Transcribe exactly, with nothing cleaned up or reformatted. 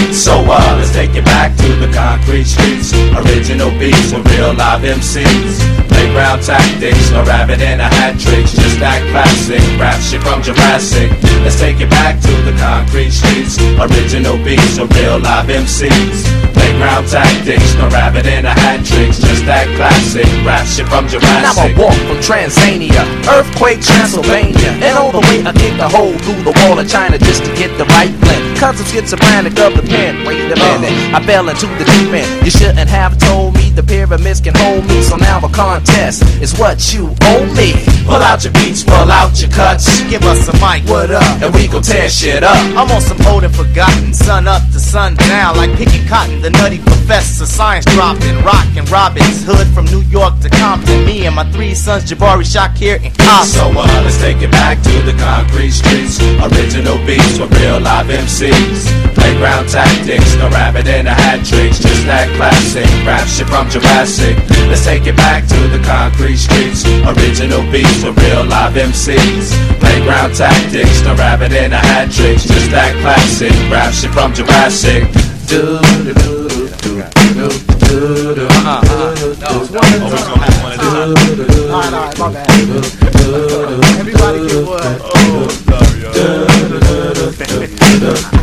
So uh, let's take it back to the concrete streets. Original beats with real live M Cs. Playground tactics, no rabbit and a hat tricks. Just that classic rap shit from Jurassic. Let's take it back to the concrete streets. Original beats with real live M Cs. Playground tactics, no rabbit and a hat tricks. Just that classic rap shit from Jurassic. Now I walk from Tanzania, earthquake Transylvania, and all the way I kicked a hole through the wall of China just to get the right blend. Cause I'm schizophrenic of the pen. Wait a minute, I fell into the deep end. You shouldn't have told me the pyramids can hold me. So now a contest is what you owe me. Pull out your beats, pull out your cuts. Give us a mic, What up? and we gon' tear shit up. I'm on some old and forgotten, sun up to sundown, like picking cotton, the nutty professor, science dropping, rockin' Robin's Hood from New York to Compton. Me and my three sons, Jabari, Shakir, and Cobb. So uh, let's take it back to the concrete streets. Original beats with real live M Cs. Playground tactics, no rabbit and a hat tricks. Just that classic rap shit from Jurassic. Let's take it back to the concrete streets. Original beats with real live M Cs. Playground tactics, no rabbit and a hat tricks. Just that classic rap shit from Jurassic. Do do do do do do do do. Uh, uh, no, it's one at a time. Alright, alright, my bad. Everybody get one. Oh, sorry, yo.